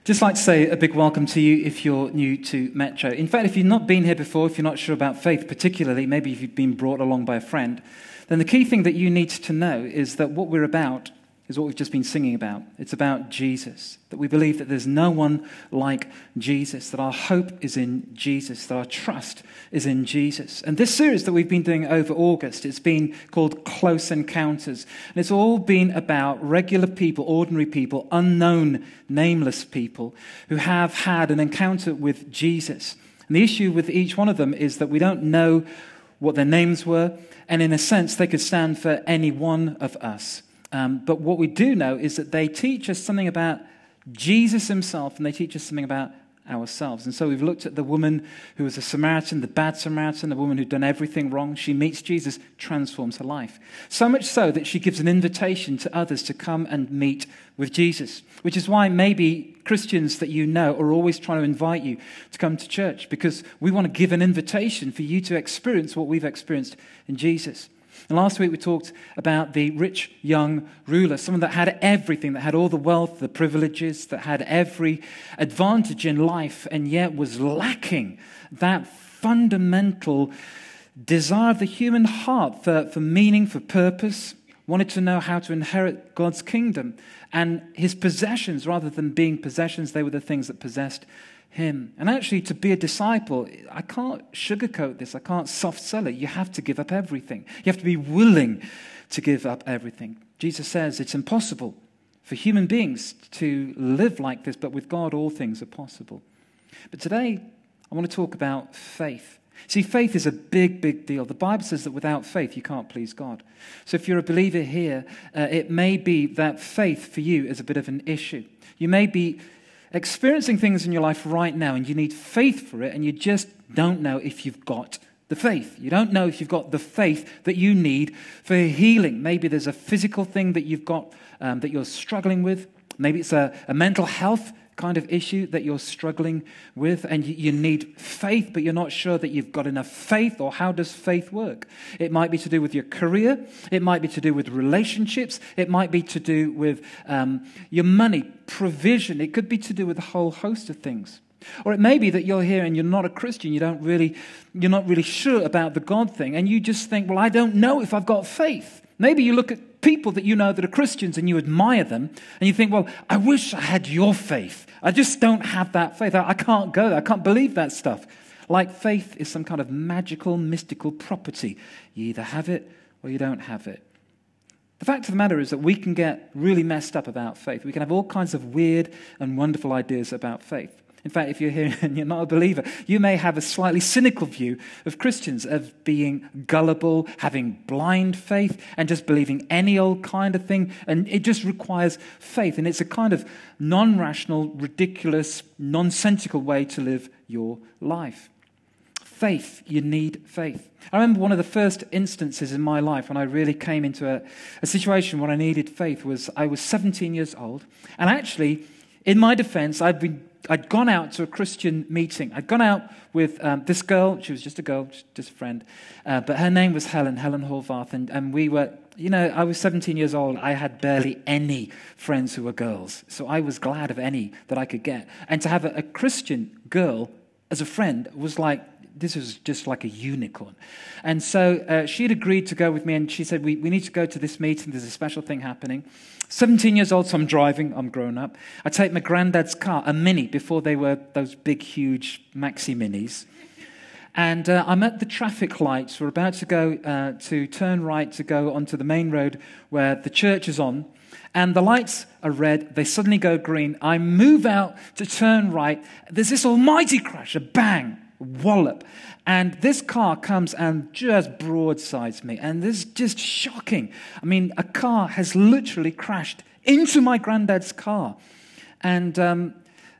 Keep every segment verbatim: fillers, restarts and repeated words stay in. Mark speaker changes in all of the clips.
Speaker 1: Just like to say a big welcome to you if you're new to Metro. In fact, if you've not been here before, if you're not sure about faith particularly, maybe if you've been brought along by a friend, then the key thing that you need to know is that what we're about is what we've just been singing about. It's about Jesus, that we believe that there's no one like Jesus, that our hope is in Jesus, that our trust is in Jesus. And this series that we've been doing over August, it's been called Close Encounters. And it's all been about regular people, ordinary people, unknown, nameless people who have had an encounter with Jesus. And the issue with each one of them is that we don't know what their names were, and in a sense, they could stand for any one of us. Um, but what we do know is that they teach us something about Jesus himself, and they teach us something about ourselves. And so we've looked at the woman who was a Samaritan, the bad Samaritan, the woman who'd done everything wrong. She meets Jesus, transforms her life. So much so that she gives an invitation to others to come and meet with Jesus, which is why maybe Christians that you know are always trying to invite you to come to church, because we want to give an invitation for you to experience what we've experienced in Jesus. And last week we talked about the rich young ruler, someone that had everything, that had all the wealth, the privileges, that had every advantage in life, and yet was lacking that fundamental desire of the human heart for, for meaning, for purpose, wanted to know how to inherit God's kingdom. And his possessions, rather than being possessions, they were the things that possessed him. And actually, to be a disciple, I can't sugarcoat this. I can't soft sell it. You have to give up everything. You have to be willing to give up everything. Jesus says it's impossible for human beings to live like this, but with God, all things are possible. But today, I want to talk about faith. See, faith is a big, big deal. The Bible says that without faith, you can't please God. So if you're a believer here, uh, it may be that faith for you is a bit of an issue. You may be experiencing things in your life right now, and you need faith for it, and you just don't know if you've got the faith. You don't know if you've got the faith that you need for healing. Maybe there's a physical thing that you've got um, that you're struggling with. Maybe it's a, a mental health kind of issue that you're struggling with, and you, you need faith, but you're not sure that you've got enough faith, or how does faith work? It might be to do with your career. It might be to do with relationships. It might be to do with um, your money, provision. It could be to do with a whole host of things. Or it may be that you're here and you're not a Christian. You don't really, you're not really sure about the God thing, and you just think, well, I don't know if I've got faith. Maybe you look at people that you know that are Christians and you admire them, and you think, well, I wish I had your faith. I just don't have that faith. I, I can't go there. I can't believe that stuff. Like faith is some kind of magical, mystical property. You either have it or you don't have it. The fact of the matter is that we can get really messed up about faith. We can have all kinds of weird and wonderful ideas about faith. In fact, if you're here and you're not a believer, you may have a slightly cynical view of Christians, of being gullible, having blind faith, and just believing any old kind of thing. And it just requires faith. And it's a kind of non-rational, ridiculous, nonsensical way to live your life. Faith, you need faith. I remember one of the first instances in my life when I really came into a, a situation where I needed faith was I was seventeen years old. And actually, in my defense, I'd been I'd gone out to a Christian meeting. I'd gone out with um, this girl. She was just a girl, just a friend. Uh, but her name was Helen, Helen Horvath. And, and we were, you know, I was seventeen years old. I had barely any friends who were girls. So I was glad of any that I could get. And to have a, a Christian girl as a friend was like, this was just like a unicorn. And so uh, she had agreed to go with me, and she said, we, we need to go to this meeting. There's a special thing happening. seventeen years old, so I'm driving. I'm grown up. I take my granddad's car, a Mini, before they were those big, huge Maxi Minis. And uh, I'm at the traffic lights. We're about to go uh, to turn right to go onto the main road where the church is on. And the lights are red. They suddenly go green. I move out to turn right. There's this almighty crash, a bang. Wallop. And this car comes and just broadsides me. And this is just shocking. I mean, a car has literally crashed into my granddad's car. And um,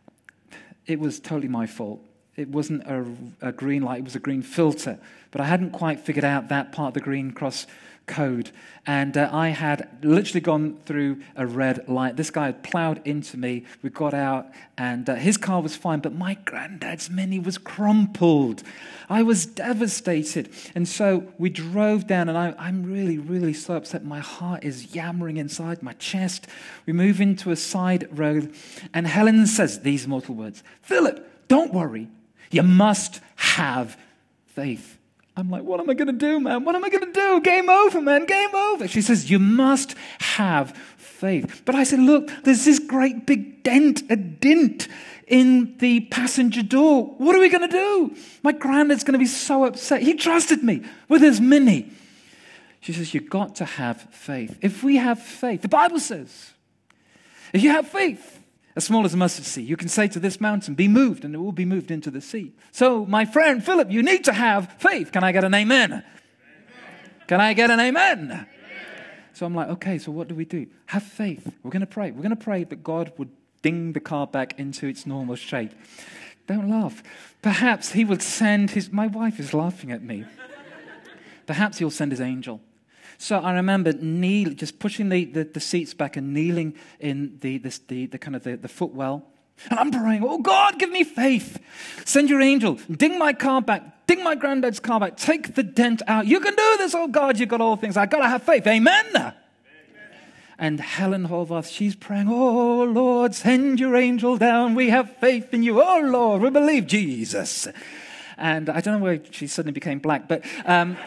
Speaker 1: it was totally my fault. It wasn't a, a green light, it was a green filter. But I hadn't quite figured out that part of the green cross code. And uh, I had literally gone through a red light. This guy had plowed into me. We got out, and uh, his car was fine, but my granddad's Mini was crumpled. I was devastated. And so we drove down, and I, I'm really, really so upset. My heart is yammering inside my chest. We move into a side road, and Helen says these mortal words, "Philip, don't worry. You must have faith." I'm like, what am I going to do, man? What am I going to do? Game over, man. Game over. She says, you must have faith. But I said, look, there's this great big dent, a dint in the passenger door. What are we going to do? My granddad's going to be so upset. He trusted me with his Mini. She says, you've got to have faith. If we have faith, the Bible says, if you have faith, as small as a mustard seed, you can say to this mountain, be moved, and it will be moved into the sea. So, my friend Philip, you need to have faith. Can I get an amen? Amen. Can I get an amen? Amen? So I'm like, okay, so what do we do? Have faith. We're going to pray. We're going to pray that God would ding the car back into its normal shape. Don't laugh. Perhaps he would send his... My wife is laughing at me. Perhaps he'll send his angel. So I remember kneel, just pushing the, the, the seats back and kneeling in the, the, the, the kind of the, the footwell. And I'm praying, oh God, give me faith. Send your angel. Ding my car back. Ding my granddad's car back. Take the dent out. You can do this, oh God. You've got all things. I've got to have faith. Amen. Amen. And Helen Horvath, she's praying, oh Lord, send your angel down. We have faith in you. Oh Lord, we believe Jesus. And I don't know where she suddenly became black, but... Um,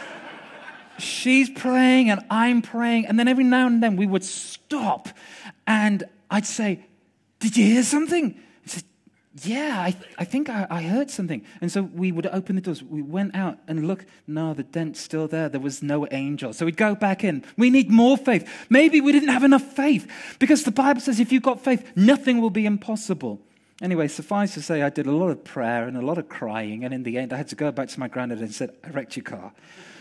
Speaker 1: she's praying and I'm praying, and then every now and then we would stop and I'd say, did you hear something? He said, yeah, I, th- I think I, I heard something. And so we would open the doors. We went out and look, no, the dent's still there. There was no angel. So we'd go back in. We need more faith. Maybe we didn't have enough faith, because the Bible says if you've got faith, nothing will be impossible. Anyway, suffice to say, I did a lot of prayer and a lot of crying, and in the end I had to go back to my granddad and said, I wrecked your car.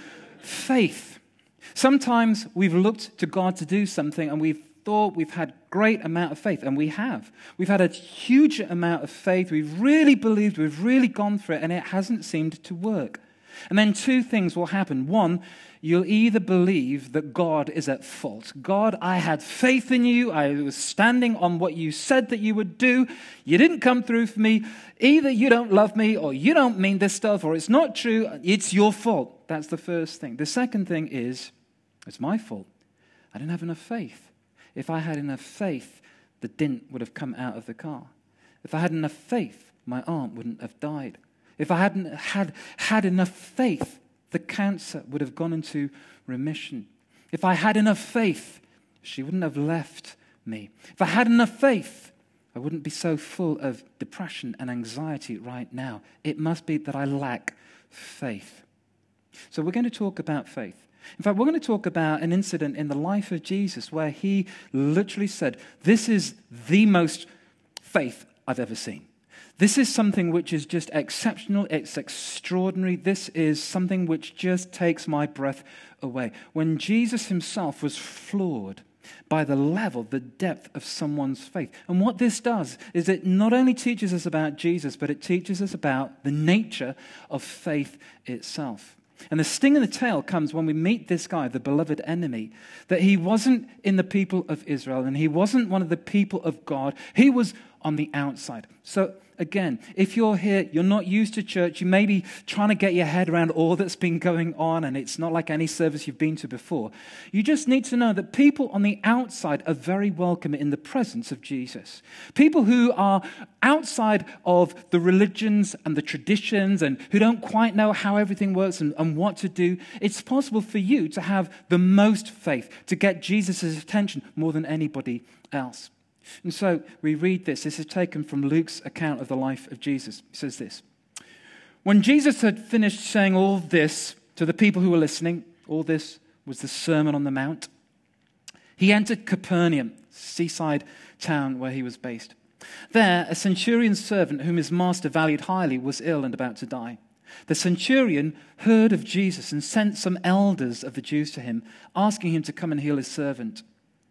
Speaker 1: Faith. Sometimes we've looked to God to do something and we've thought we've had great amount of faith, and we have. We've had a huge amount of faith. We've really believed, we've really gone for it, and it hasn't seemed to work. And then two things will happen. One, you'll either believe that God is at fault. God, I had faith in you. I was standing on what you said that you would do. You didn't come through for me. Either you don't love me, or you don't mean this stuff, or it's not true. It's your fault. That's the first thing. The second thing is, it's my fault. I didn't have enough faith. If I had enough faith, the dint would have come out of the car. If I had enough faith, my aunt wouldn't have died. If I hadn't had, had enough faith, the cancer would have gone into remission. If I had enough faith, she wouldn't have left me. If I had enough faith, I wouldn't be so full of depression and anxiety right now. It must be that I lack faith. So we're going to talk about faith. In fact, we're going to talk about an incident in the life of Jesus where he literally said, this is the most faith I've ever seen. This is something which is just exceptional. It's extraordinary. This is something which just takes my breath away. When Jesus himself was floored by the level, the depth of someone's faith. And what this does is it not only teaches us about Jesus, but it teaches us about the nature of faith itself. And the sting in the tail comes when we meet this guy, the beloved enemy, that he wasn't in the people of Israel and he wasn't one of the people of God. He was on the outside. So again, if you're here, you're not used to church, you may be trying to get your head around all that's been going on, and it's not like any service you've been to before. You just need to know that people on the outside are very welcome in the presence of Jesus. People who are outside of the religions and the traditions and who don't quite know how everything works and, and what to do, it's possible for you to have the most faith, to get Jesus' attention more than anybody else. And so we read this. This is taken from Luke's account of the life of Jesus. He says this. When Jesus had finished saying all this to the people who were listening, all this was the Sermon on the Mount, he entered Capernaum, seaside town where he was based. There, a centurion's servant whom his master valued highly was ill and about to die. The centurion heard of Jesus and sent some elders of the Jews to him, asking him to come and heal his servant.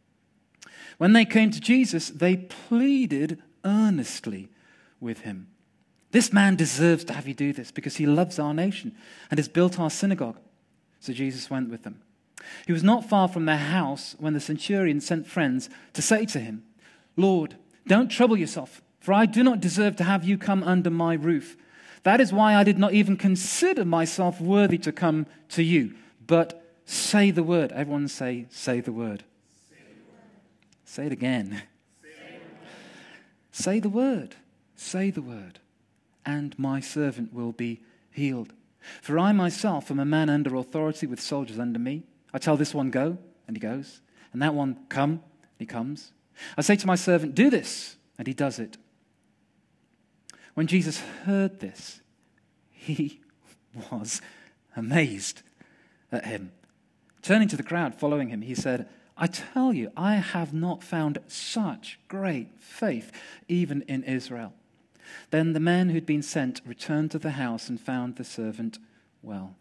Speaker 1: When they came to Jesus, they pleaded earnestly with him. This man deserves to have you do this because he loves our nation and has built our synagogue. So Jesus went with them. He was not far from their house when the centurion sent friends to say to him, "Lord, don't trouble yourself, for I do not deserve to have you come under my roof. That is why I did not even consider myself worthy to come to you. But say the word." Everyone say, say the word. Say, the word. Say it again. Say, say the word. Say the word. And my servant will be healed. For I myself am a man under authority with soldiers under me. I tell this one, go, and he goes. And that one, come, and he comes. I say to my servant, do this, and he does it. When Jesus heard this, he was amazed at him. Turning to the crowd following him, he said, I tell you, I have not found such great faith, even in Israel. Then the man who'd been sent returned to the house and found the servant well.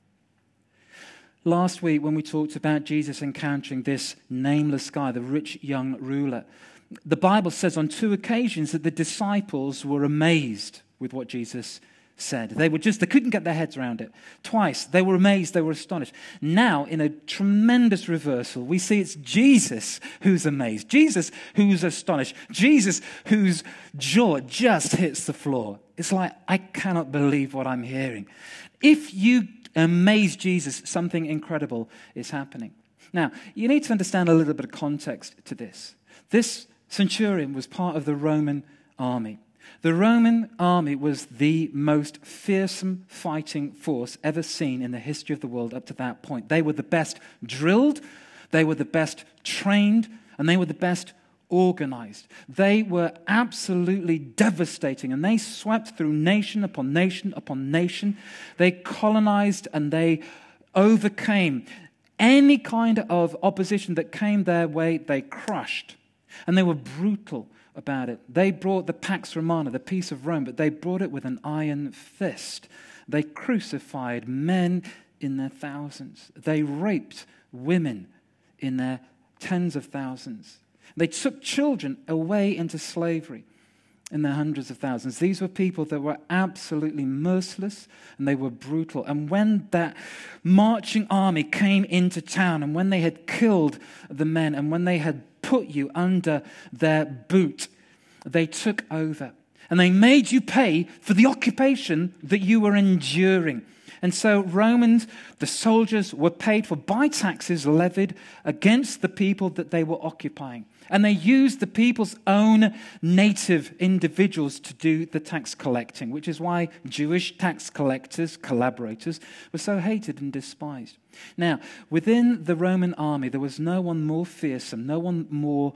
Speaker 1: Last week, when we talked about Jesus encountering this nameless guy, the rich young ruler, the Bible says on two occasions that the disciples were amazed with what Jesus said. They were just, they couldn't get their heads around it. Twice, they were amazed, they were astonished. Now, in a tremendous reversal, we see it's Jesus who's amazed, Jesus who's astonished, Jesus whose jaw just hits the floor. It's like, I cannot believe what I'm hearing. If you amaze Jesus, something incredible is happening. Now, you need to understand a little bit of context to this. This centurion was part of the Roman army. The Roman army was the most fearsome fighting force ever seen in the history of the world up to that point. They were the best drilled, they were the best trained, and they were the best organized. They were absolutely devastating, and they swept through nation upon nation upon nation. They colonized and they overcame any kind of opposition that came their way. They crushed, and they were brutal about it. They brought the Pax Romana, the peace of Rome, but they brought it with an iron fist. They crucified men in their thousands. They raped women in their tens of thousands. They took children away into slavery in their hundreds of thousands. These were people that were absolutely merciless, and they were brutal. And when that marching army came into town, and when they had killed the men, and when they had put you under their boot, they took over. And they made you pay for the occupation that you were enduring. And so Romans, the soldiers, were paid for by taxes levied against the people that they were occupying. And they used the people's own native individuals to do the tax collecting, which is why Jewish tax collectors, collaborators, were so hated and despised. Now, within the Roman army, there was no one more fearsome, no one more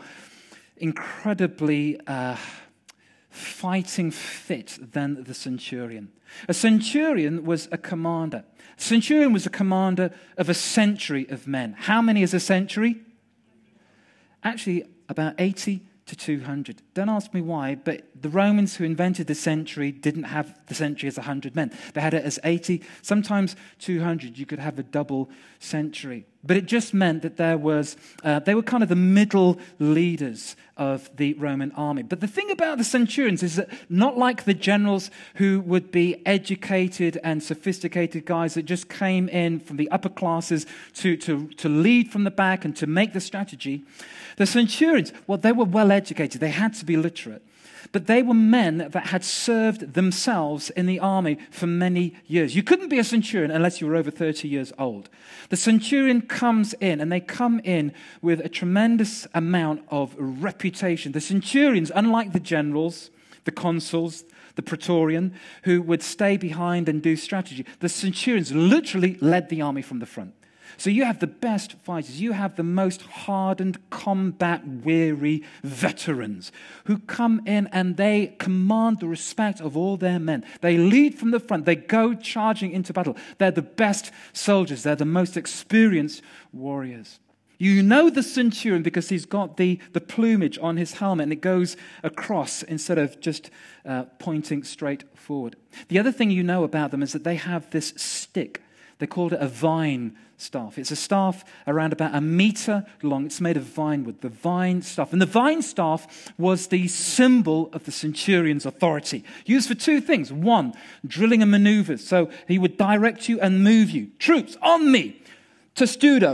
Speaker 1: incredibly uh, fighting fit than the centurion. A centurion was a commander. A centurion was a commander of a century of men. How many is a century? Actually, about eighty to two hundred. Don't ask me why, but the Romans who invented the century didn't have the century as one hundred men. They had it as eighty, sometimes two hundred. You could have a double century. But it just meant that there was, uh, they were kind of the middle leaders of the Roman army. But the thing about the centurions is that not like the generals who would be educated and sophisticated guys that just came in from the upper classes to, to, to lead from the back and to make the strategy. The centurions, well, they were well educated. They had to be literate. But they were men that had served themselves in the army for many years. You couldn't be a centurion unless you were over thirty years old. The centurion comes in, and they come in with a tremendous amount of reputation. The centurions, unlike the generals, the consuls, the praetorian, who would stay behind and do strategy, the centurions literally led the army from the front. So you have the best fighters, you have the most hardened, combat-weary veterans who come in and they command the respect of all their men. They lead from the front, they go charging into battle. They're the best soldiers, they're the most experienced warriors. You know the centurion because he's got the, the plumage on his helmet and it goes across instead of just uh, pointing straight forward. The other thing you know about them is that they have this stick. They called it a vine staff. It's a staff around about a meter long. It's made of vine wood, the vine staff. And the vine staff was the symbol of the centurion's authority, used for two things. One, drilling and maneuvers. So he would direct you and move you. Troops, on me. Testudo,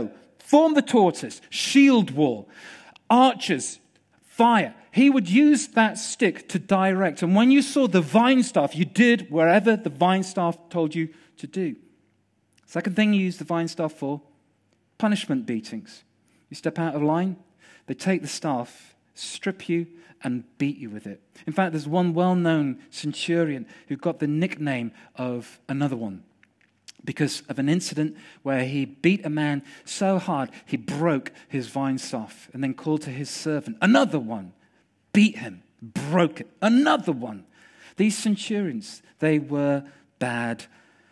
Speaker 1: form the tortoise, shield wall, archers, fire. He would use that stick to direct. And when you saw the vine staff, you did wherever the vine staff told you to do. Second thing you use the vine staff for, punishment beatings. You step out of line, they take the staff, strip you, and beat you with it. In fact, there's one well-known centurion who got the nickname of another one because of an incident where he beat a man so hard he broke his vine staff and then called to his servant, another one, beat him, broke it, another one. These centurions, they were bad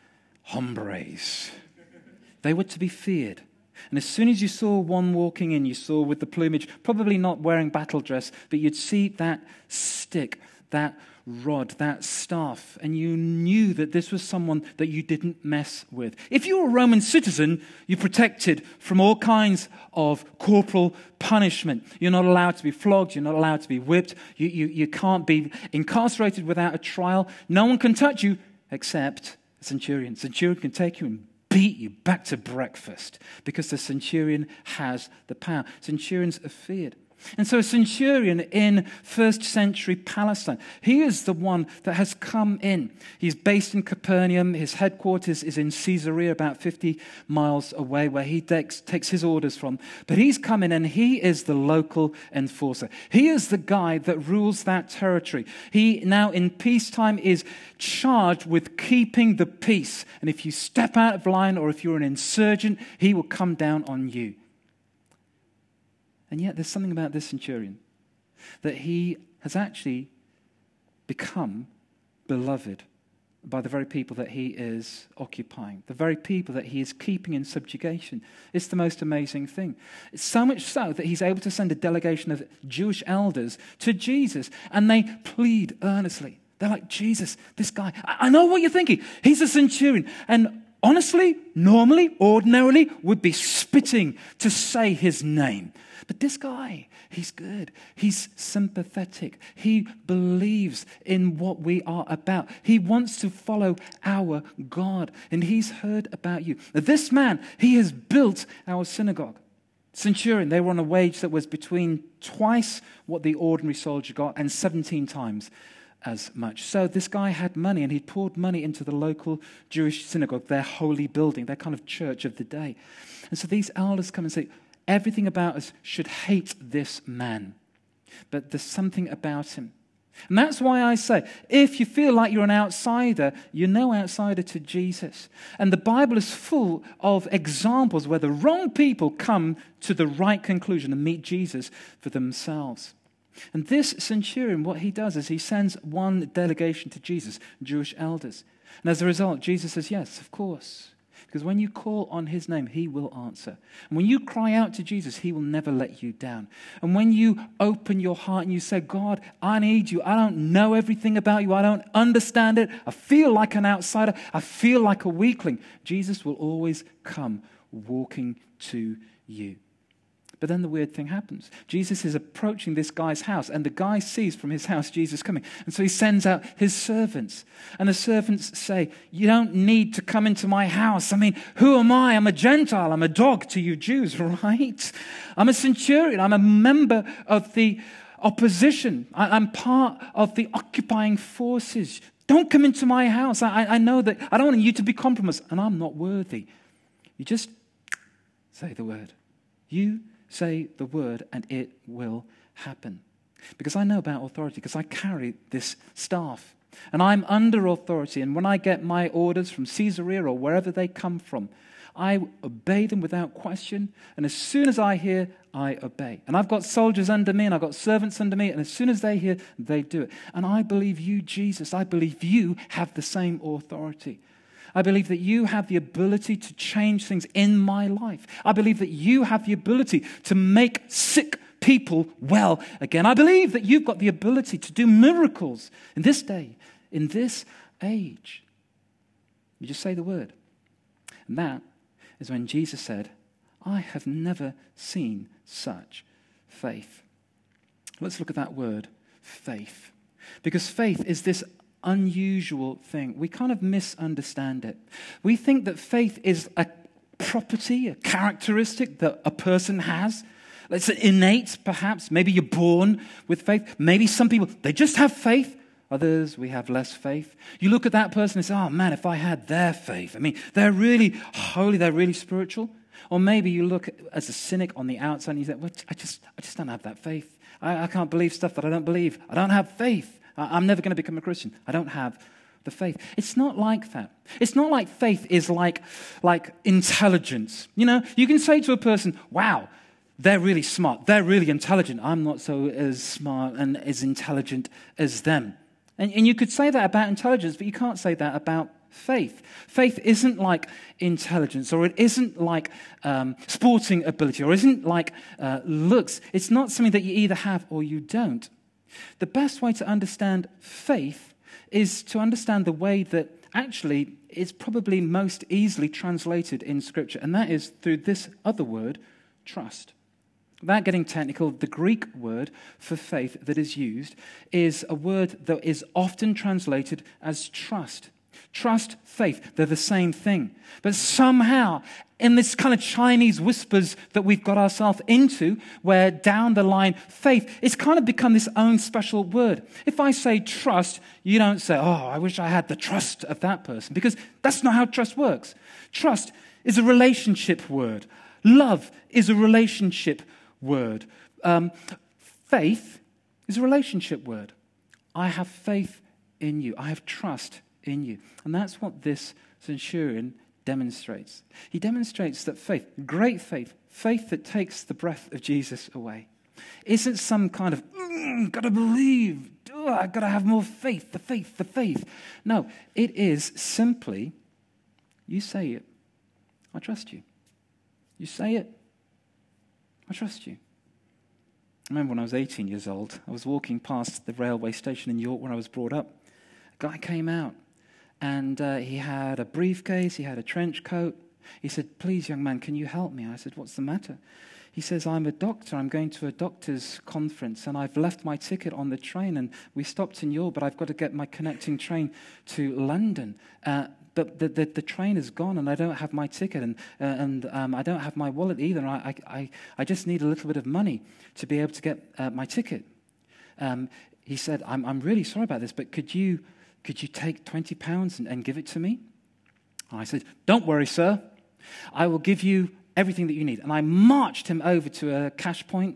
Speaker 1: hombres. They were to be feared. And as soon as you saw one walking in, you saw with the plumage, probably not wearing battle dress, but you'd see that stick, that rod, that staff, and you knew that this was someone that you didn't mess with. If you were a Roman citizen, you're protected from all kinds of corporal punishment. You're not allowed to be flogged. You're not allowed to be whipped. You, you, you can't be incarcerated without a trial. No one can touch you except a centurion. Centurion can take you and beat you back to breakfast because the centurion has the power. Centurions are feared. And so a centurion in first century Palestine, he is the one that has come in. He's based in Capernaum. His headquarters is in Caesarea, about fifty miles away, where he takes, takes his orders from. But he's come in and he is the local enforcer. He is the guy that rules that territory. He now in peacetime is charged with keeping the peace. And if you step out of line or if you're an insurgent, he will come down on you. And yet there's something about this centurion, that he has actually become beloved by the very people that he is occupying, the very people that he is keeping in subjugation. It's the most amazing thing. It's so much so that he's able to send a delegation of Jewish elders to Jesus, and they plead earnestly. They're like, Jesus, this guy, I, I know what you're thinking. He's a centurion. And honestly, normally, ordinarily, would be spitting to say his name. But this guy, he's good. He's sympathetic. He believes in what we are about. He wants to follow our God. And he's heard about you. Now, this man, he has built our synagogue. Centurion, they were on a wage that was between twice what the ordinary soldier got and seventeen times as much. So this guy had money, and he poured money into the local Jewish synagogue, their holy building, their kind of church of the day. And so these elders come and say, everything about us should hate this man. But there's something about him. And that's why I say, if you feel like you're an outsider, you're no outsider to Jesus. And the Bible is full of examples where the wrong people come to the right conclusion and meet Jesus for themselves. And this centurion, what he does is he sends one delegation to Jesus, Jewish elders. And as a result, Jesus says, yes, of course. Because when you call on his name, he will answer. And when you cry out to Jesus, he will never let you down. And when you open your heart and you say, God, I need you. I don't know everything about you. I don't understand it. I feel like an outsider. I feel like a weakling. Jesus will always come walking to you. But then the weird thing happens. Jesus is approaching this guy's house, and the guy sees from his house Jesus coming. And so he sends out his servants. And the servants say, you don't need to come into my house. I mean, who am I? I'm a Gentile. I'm a dog to you Jews, right? I'm a centurion. I'm a member of the opposition. I, I'm part of the occupying forces. Don't come into my house. I, I know that I don't want you to be compromised, and I'm not worthy. You just say the word. You say the word and it will happen. Because I know about authority, because I carry this staff. And I'm under authority. And when I get my orders from Caesarea or wherever they come from, I obey them without question. And as soon as I hear, I obey. And I've got soldiers under me and I've got servants under me. And as soon as they hear, they do it. And I believe you, Jesus, I believe you have the same authority. I believe that you have the ability to change things in my life. I believe that you have the ability to make sick people well again. I believe that you've got the ability to do miracles in this day, in this age. You just say the word. And that is when Jesus said, I have never seen such faith. Let's look at that word, faith. Because faith is this unusual thing. We kind of misunderstand it. We think that faith is a property, a characteristic that a person has. It's innate, perhaps. Maybe you're born with faith. Maybe some people, they just have faith. Others, we have less faith. You look at that person and say, oh man, if I had their faith. I mean, they're really holy, they're really spiritual. Or maybe you look as a cynic on the outside and you say, well, I just, I just don't have that faith. I, I can't believe stuff that I don't believe. I don't have faith. I, I'm never going to become a Christian. I don't have the faith. It's not like that. It's not like faith is like, like intelligence. You know, you can say to a person, wow, they're really smart. They're really intelligent. I'm not so as smart and as intelligent as them. And, and you could say that about intelligence, but you can't say that about faith. Faith isn't like intelligence, or it isn't like um, sporting ability, or isn't like uh, looks. It's not something that you either have or you don't. The best way to understand faith is to understand the way that actually is probably most easily translated in Scripture, and that is through this other word, trust. Without getting technical, the Greek word for faith that is used is a word that is often translated as trust. Trust, faith, they're the same thing. But somehow, in this kind of Chinese whispers that we've got ourselves into, where down the line, faith, it's kind of become this own special word. If I say trust, you don't say, oh, I wish I had the trust of that person, because that's not how trust works. Trust is a relationship word. Love is a relationship word. Um, faith is a relationship word. I have faith in you. I have trust in you. And that's what this centurion demonstrates. He demonstrates that faith, great faith, faith that takes the breath of Jesus away, isn't some kind of, mm, gotta believe, oh, I gotta have more faith, the faith, the faith. No, it is simply, you say it, I trust you. You say it, I trust you. I remember when I was eighteen years old, I was walking past the railway station in York where I was brought up. A guy came out, and uh, he had a briefcase, he had a trench coat. He said, please, young man, can you help me? I said, what's the matter? He says, I'm a doctor. I'm going to a doctor's conference, and I've left my ticket on the train, and we stopped in York, but I've got to get my connecting train to London. Uh, but the, the, the train is gone, and I don't have my ticket, and, uh, and um, I don't have my wallet either. And I, I, I just need a little bit of money to be able to get uh, my ticket. Um, he said, I'm, I'm really sorry about this, but could you... Could you take twenty pounds and, and give it to me? And I said, don't worry, sir. I will give you everything that you need. And I marched him over to a cash point.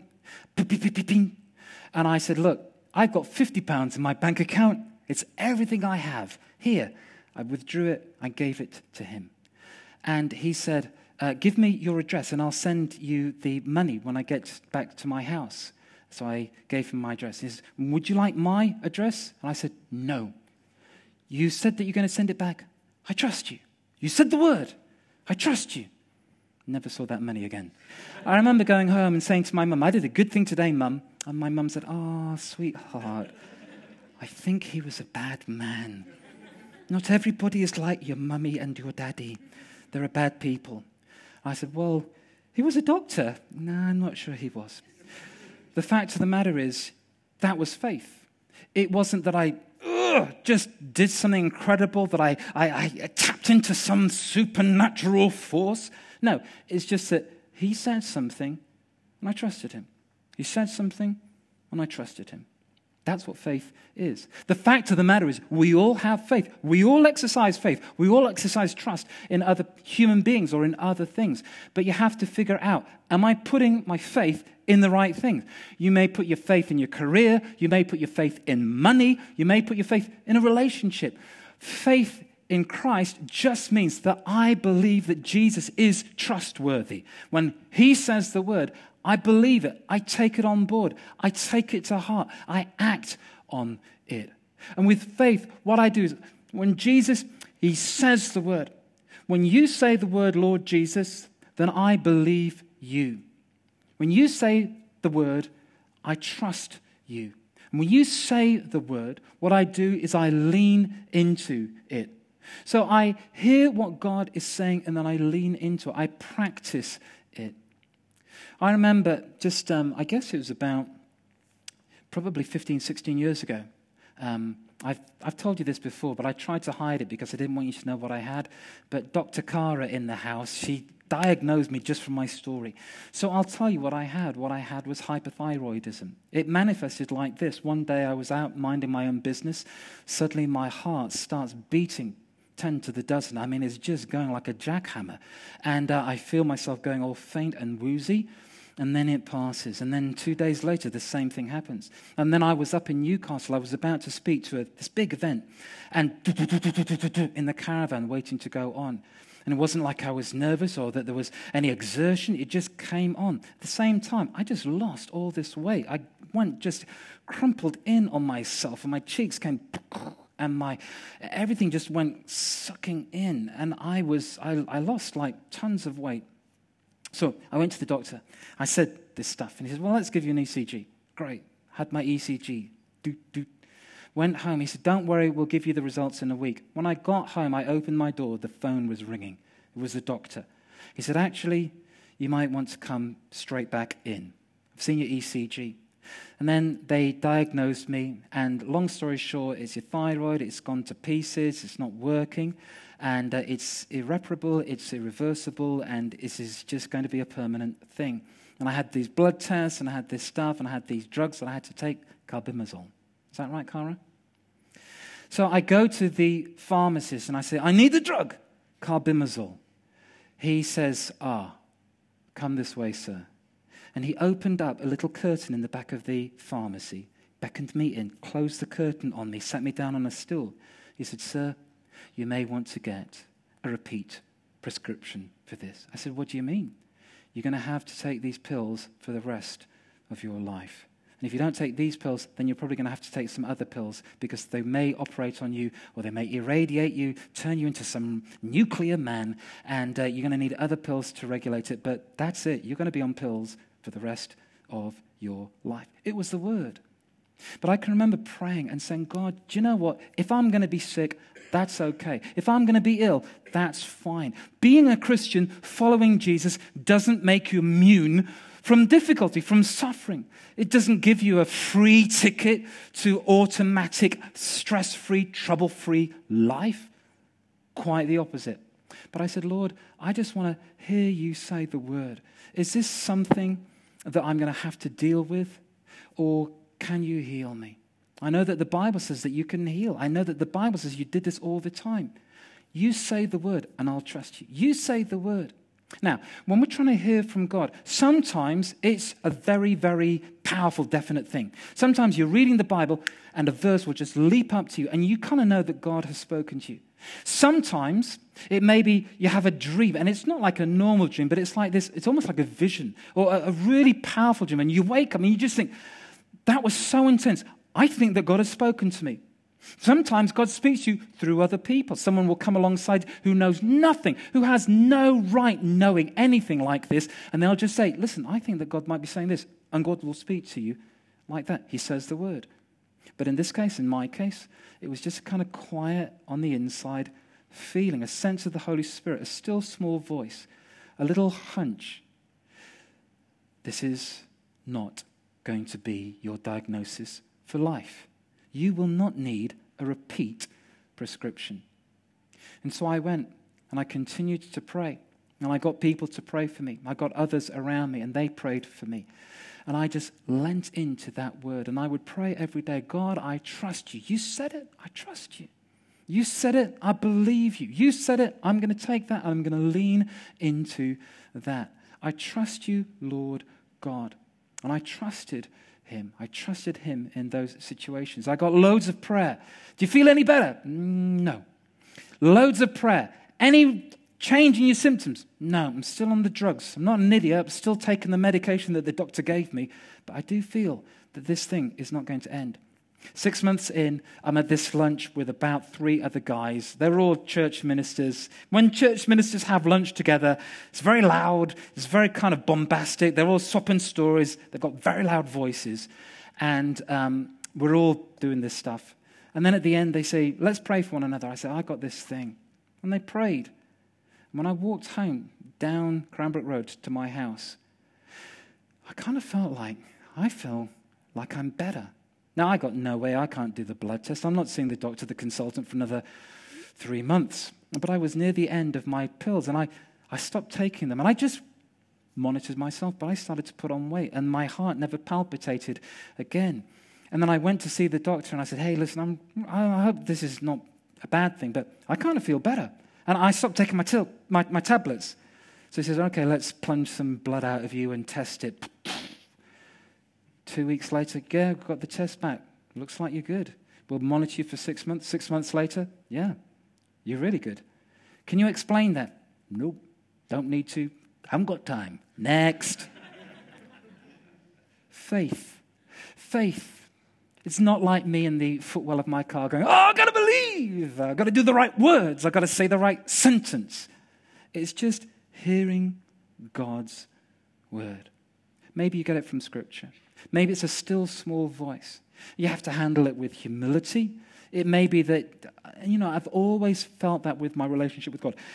Speaker 1: And I said, look, I've got fifty pounds in my bank account. It's everything I have. Here. I withdrew it. I gave it to him. And he said, uh, give me your address and I'll send you the money when I get back to my house. So I gave him my address. He said, would you like my address? And I said, no. You said that you're going to send it back. I trust you. You said the word. I trust you. Never saw that money again. I remember going home and saying to my mum, I did a good thing today, mum. And my mum said, oh, sweetheart, I think he was a bad man. Not everybody is like your mummy and your daddy. There are bad people. I said, well, he was a doctor. No, I'm not sure he was. The fact of the matter is, that was faith. It wasn't that I ugh, just did something incredible, that I, I, I tapped into some supernatural force. No, it's just that he said something and I trusted him. He said something and I trusted him. That's what faith is. The fact of the matter is, we all have faith. We all exercise faith. We all exercise trust in other human beings or in other things. But you have to figure out, am I putting my faith in the right things? You may put your faith in your career. You may put your faith in money. You may put your faith in a relationship. Faith in Christ just means that I believe that Jesus is trustworthy. When he says the word, I believe it. I take it on board. I take it to heart. I act on it. And with faith, what I do is, when Jesus, he says the word. When you say the word, Lord Jesus, then I believe you. When you say the word, I trust you. And when you say the word, what I do is I lean into it. So I hear what God is saying and then I lean into it. I practice it. I remember just, um, I guess it was about probably fifteen, sixteen years ago. Um, I've, I've told you this before, but I tried to hide it because I didn't want you to know what I had. But Doctor Cara in the house, she diagnosed me just from my story. So I'll tell you what I had. What I had was hypothyroidism. It manifested like this. One day I was out minding my own business. Suddenly my heart starts beating ten to the dozen. I mean, it's just going like a jackhammer. And uh, I feel myself going all faint and woozy. And then it passes. And then two days later, the same thing happens. And then I was up in Newcastle. I was about to speak to a, this big event. And in the caravan waiting to go on. And it wasn't like I was nervous or that there was any exertion. It just came on. At the same time, I just lost all this weight. I went just crumpled in on myself. And my cheeks came... And my everything just went sucking in. And I was I, I lost like tons of weight. So I went to the doctor. I said this stuff. And he said, well, let's give you an E C G. Great. Had my E C G. Doot, doot. Went home. He said, don't worry, we'll give you the results in a week. When I got home, I opened my door. The phone was ringing. It was the doctor. He said, actually, you might want to come straight back in. I've seen your E C G. And then they diagnosed me. And long story short, it's your thyroid. It's gone to pieces. It's not working. And uh, it's irreparable, it's irreversible, and it is just going to be a permanent thing. And I had these blood tests, and I had this stuff, and I had these drugs that I had to take, carbimazole. Is that right, Cara? So I go to the pharmacist, and I say, I need the drug, carbimazole. He says, ah, come this way, sir. And he opened up a little curtain in the back of the pharmacy, beckoned me in, closed the curtain on me, sat me down on a stool. He said, sir, you may want to get a repeat prescription for this. I said, what do you mean? You're going to have to take these pills for the rest of your life. And if you don't take these pills, then you're probably going to have to take some other pills because they may operate on you or they may irradiate you, turn you into some nuclear man, and uh, you're going to need other pills to regulate it. But that's it. You're going to be on pills for the rest of your life. It was the word. But I can remember praying and saying, God, do you know what? If I'm going to be sick, that's okay. If I'm going to be ill, that's fine. Being a Christian, following Jesus, doesn't make you immune from difficulty, from suffering. It doesn't give you a free ticket to automatic, stress-free, trouble-free life. Quite the opposite. But I said, Lord, I just want to hear you say the word. Is this something that I'm going to have to deal with? Or can you heal me? I know that the Bible says that you can heal. I know that the Bible says you did this all the time. You say the word and I'll trust you. You say the word. Now, when we're trying to hear from God, sometimes it's a very, very powerful, definite thing. Sometimes you're reading the Bible and a verse will just leap up to you and you kind of know that God has spoken to you. Sometimes it may be you have a dream, and it's not like a normal dream, but it's like this, it's almost like a vision or a, a really powerful dream. And you wake up and you just think, that was so intense. I think that God has spoken to me. Sometimes God speaks to you through other people. Someone will come alongside who knows nothing, who has no right knowing anything like this, and they'll just say, listen, I think that God might be saying this, and God will speak to you like that. He says the word. But in this case, in my case, it was just a kind of quiet on the inside feeling, a sense of the Holy Spirit, a still small voice, a little hunch. This is not going to be your diagnosis for life. You will not need a repeat prescription. And so I went and I continued to pray. And I got people to pray for me. I got others around me and they prayed for me. And I just leant into that word. And I would pray every day, God, I trust you. You said it. I trust you. You said it. I believe you. You said it. I'm going to take that and I'm going to lean into that. I trust you, Lord God. And I trusted him. I trusted him in those situations. I got loads of prayer. Do you feel any better? No. Loads of prayer. Any change in your symptoms? No. I'm still on the drugs. I'm not an idiot. I'm still taking the medication that the doctor gave me. But I do feel that this thing is not going to end. Six months in, I'm at this lunch with about three other guys. They're all church ministers. When church ministers have lunch together, it's very loud. It's very kind of bombastic. They're all swapping stories. They've got very loud voices. And um, we're all doing this stuff. And then at the end, they say, let's pray for one another. I say, I got this thing. And they prayed. And when I walked home down Cranbrook Road to my house, I kind of felt like, I feel like I'm better. Now, I got no way. I can't do the blood test. I'm not seeing the doctor, the consultant, for another three months. But I was near the end of my pills, and I, I stopped taking them. And I just monitored myself, but I started to put on weight, and my heart never palpitated again. And then I went to see the doctor, and I said, hey, listen, I'm, I hope this is not a bad thing, but I kind of feel better. And I stopped taking my, til- my, my tablets. So he says, okay, let's plunge some blood out of you and test it. Two weeks later, yeah, we've got the test back. Looks like you're good. We'll monitor you for six months. Six months later, yeah, you're really good. Can you explain that? Nope, don't need to. Haven't got time. Next. Faith. Faith. It's not like me in the footwell of my car going, oh, I've got to believe. I've got to do the right words. I've got to say the right sentence. It's just hearing God's word. Maybe you get it from Scripture. Maybe it's a still small voice. You have to handle it with humility. It may be that, you know, I've always felt that with my relationship with God.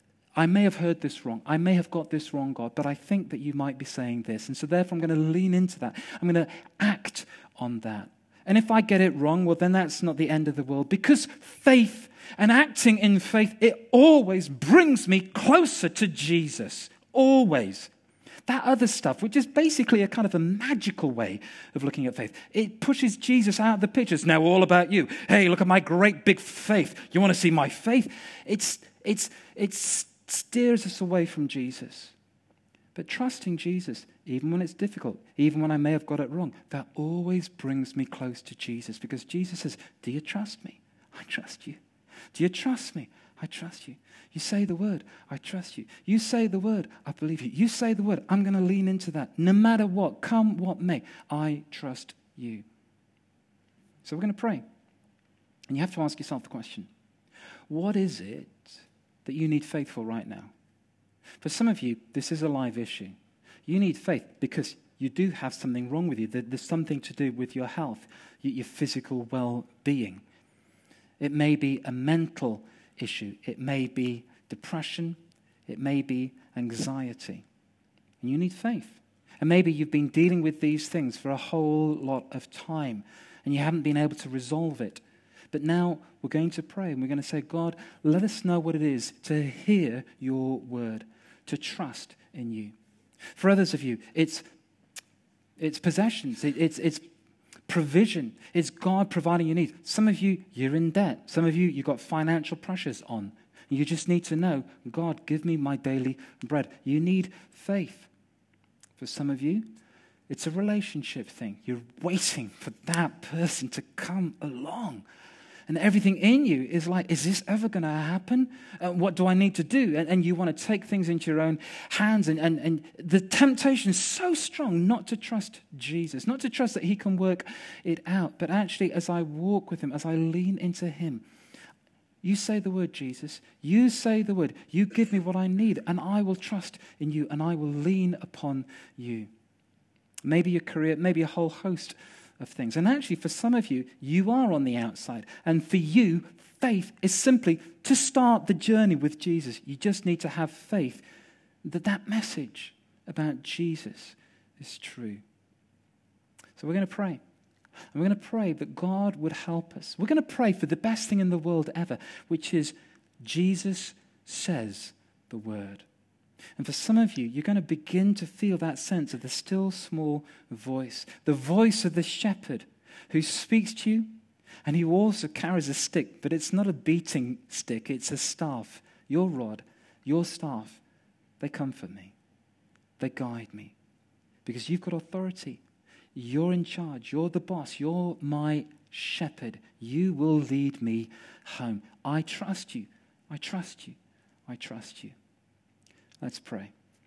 Speaker 1: I may have heard this wrong. I may have got this wrong, God, but I think that you might be saying this. And so therefore I'm going to lean into that. I'm going to act on that. And if I get it wrong, well, then that's not the end of the world. Because faith and acting in faith, it always brings me closer to Jesus. Always. That other stuff, which is basically a kind of a magical way of looking at faith, it pushes Jesus out of the picture. It's now all about you. Hey, look at my great big faith. You want to see my faith? It's, it's, it's, steers us away from Jesus. But trusting Jesus, even when it's difficult, even when I may have got it wrong, that always brings me close to Jesus, because Jesus says, do you trust me? I trust you. Do you trust me? I trust you. You say the word, I trust you. You say the word, I believe you. You say the word, I'm going to lean into that. No matter what, come what may, I trust you. So we're going to pray. And you have to ask yourself the question, what is it that you need faith for right now? For some of you, this is a live issue. You need faith because you do have something wrong with you. There's something to do with your health, your physical well-being. It may be a mental issue. It may be depression. It may be anxiety. And you need faith. And maybe you've been dealing with these things for a whole lot of time and you haven't been able to resolve it. But now we're going to pray and we're going to say, God, let us know what it is to hear your word, to trust in you. For others of you, it's it's possessions, it, it's it's provision, it's God providing your needs. Some of you, you're in debt. Some of you, you've got financial pressures on. You just need to know, God, give me my daily bread. You need faith. For some of you, it's a relationship thing. You're waiting for that person to come along. And everything in you is like, is this ever going to happen? Uh, what do I need to do? And, and you want to take things into your own hands. And, and, and the temptation is so strong not to trust Jesus, not to trust that he can work it out. But actually, as I walk with him, as I lean into him, you say the word, Jesus. You say the word. You give me what I need, and I will trust in you, and I will lean upon you. Maybe your career, maybe a whole host of things. And actually, for some of you, you are on the outside. And for you, faith is simply to start the journey with Jesus. You just need to have faith that that message about Jesus is true. So we're going to pray. And we're going to pray that God would help us. We're going to pray for the best thing in the world ever, which is Jesus says the word. And for some of you, you're going to begin to feel that sense of the still small voice, the voice of the shepherd who speaks to you and who also carries a stick, but it's not a beating stick, it's a staff. Your rod, your staff, they comfort me. They guide me because you've got authority. You're in charge. You're the boss. You're my shepherd. You will lead me home. I trust you. I trust you. I trust you. Let's pray.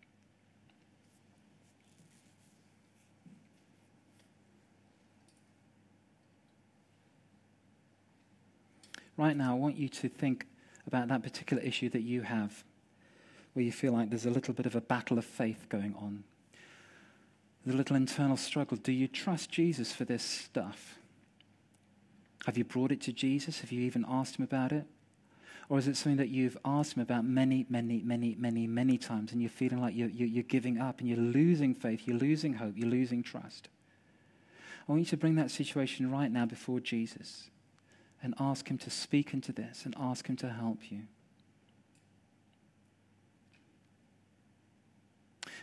Speaker 1: Right now, I want you to think about that particular issue that you have, where you feel like there's a little bit of a battle of faith going on. There's a little internal struggle. Do you trust Jesus for this stuff? Have you brought it to Jesus? Have you even asked him about it? Or is it something that you've asked him about many, many, many, many, many times, and you're feeling like you're, you're giving up and you're losing faith, you're losing hope, you're losing trust? I want you to bring that situation right now before Jesus and ask him to speak into this and ask him to help you.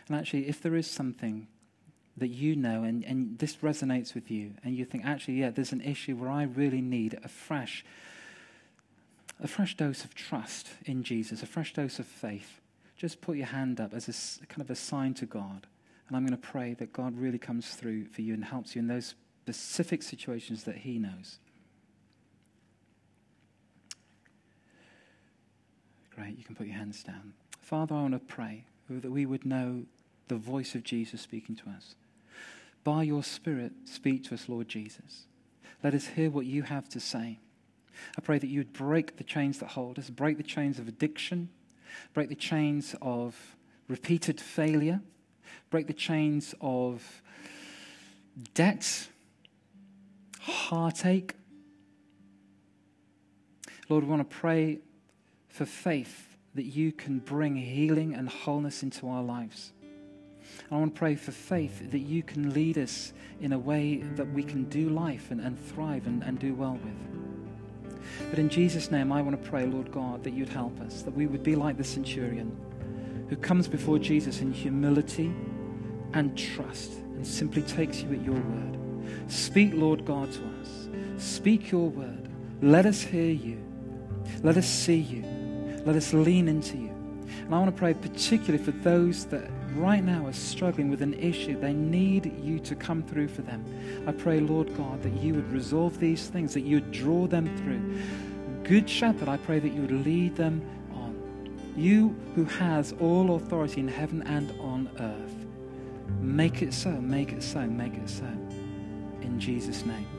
Speaker 1: And actually, if there is something that you know and, and this resonates with you, and you think, actually, yeah, there's an issue where I really need a fresh, a fresh dose of trust in Jesus, a fresh dose of faith, just put your hand up as a kind of a sign to God. And I'm going to pray that God really comes through for you and helps you in those specific situations that he knows. Great, you can put your hands down. Father, I want to pray that we would know the voice of Jesus speaking to us. By your Spirit, speak to us, Lord Jesus. Let us hear what you have to say. I pray that you would break the chains that hold us, break the chains of addiction, break the chains of repeated failure, break the chains of debt, heartache. Lord, we want to pray for faith that you can bring healing and wholeness into our lives. I want to pray for faith that you can lead us in a way that we can do life and, and thrive and, and do well with. But in Jesus' name, I want to pray, Lord God, that you'd help us, that we would be like the centurion who comes before Jesus in humility and trust and simply takes you at your word. Speak, Lord God, to us. Speak your word. Let us hear you. Let us see you. Let us lean into you. And I want to pray particularly for those that right now are struggling with an issue. They need you to come through for them. I pray, Lord God, that you would resolve these things, that you would draw them through. Good Shepherd, I pray that you would lead them on. You who has all authority in heaven and on earth. Make it so, make it so, make it so. In Jesus' name.